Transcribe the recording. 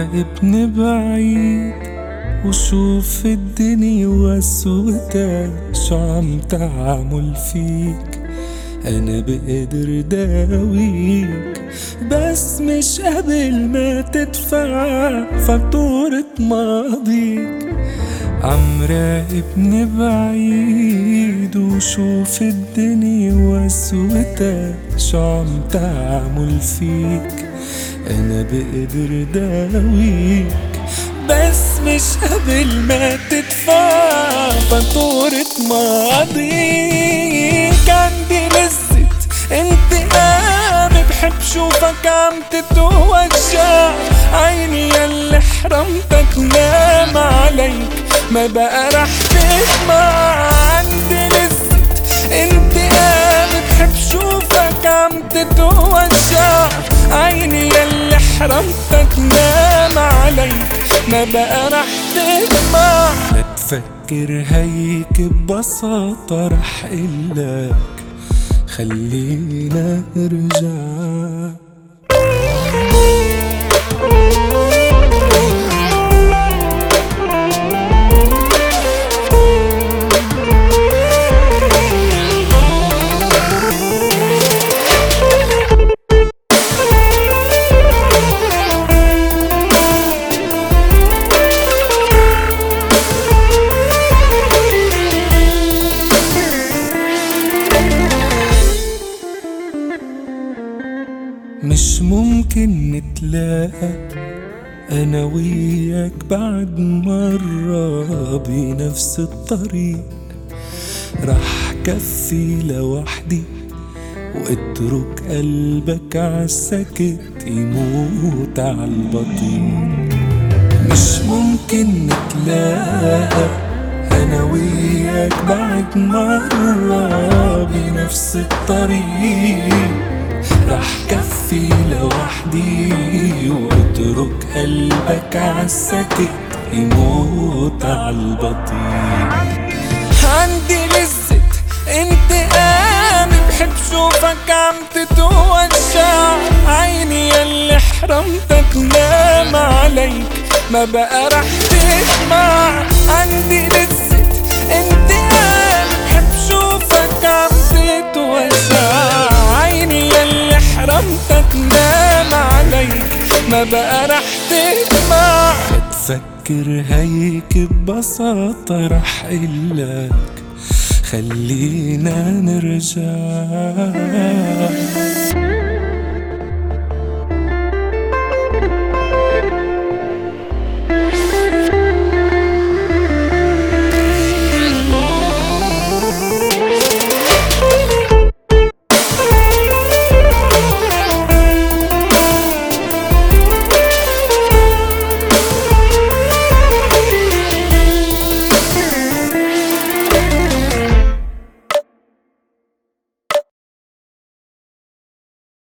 راقبني بعيد وشوف الدنيا واسودة شو عم تعمل فيك. أنا بقدر داويك بس مش قبل ما تدفع فاتورة ماضيك. عم راقبني بعيد وشوف الدنيا واسودة شو عم تعمل فيك. أنا بقدر داويك بس مش قبل ما تدفع فاتورة ماضيك. عندي لذة انتقام بحب شوفك عم تتوجع. عيني ياللي حرمتك نام عليك ما بقى رح تسمع. عندي لذة انتقام بحب شوفك عم تتوجع. عيني ياللي حرمتك نام عليك ما بقى رح تسمع. لا تفكر هيك ببساطة رح قلك خلينا نرجع. مش ممكن نتلاقى أنا وياك بعد مرة بنفس الطريق. رح كفي لوحدي واترك قلبك عالسكت يموت عالبطيء. مش ممكن نتلاقى أنا وياك بعد مرة بنفس الطريق. رح كفي لوحدي واترك قلبك عالسكت يموت عالبطيء. عندي لذة انتقام بحب شوفك عم تتوجع. عيني ياللي حرمتك نام عليك ما بقى رح تسمع. عندي لذة انتقام بحب شوفك عم تتوجع. عيني ياللي حرمتك نام عليك ما بقى رح تسمع. تفكر هيك ببساطة رح قلك خلينا نرجع.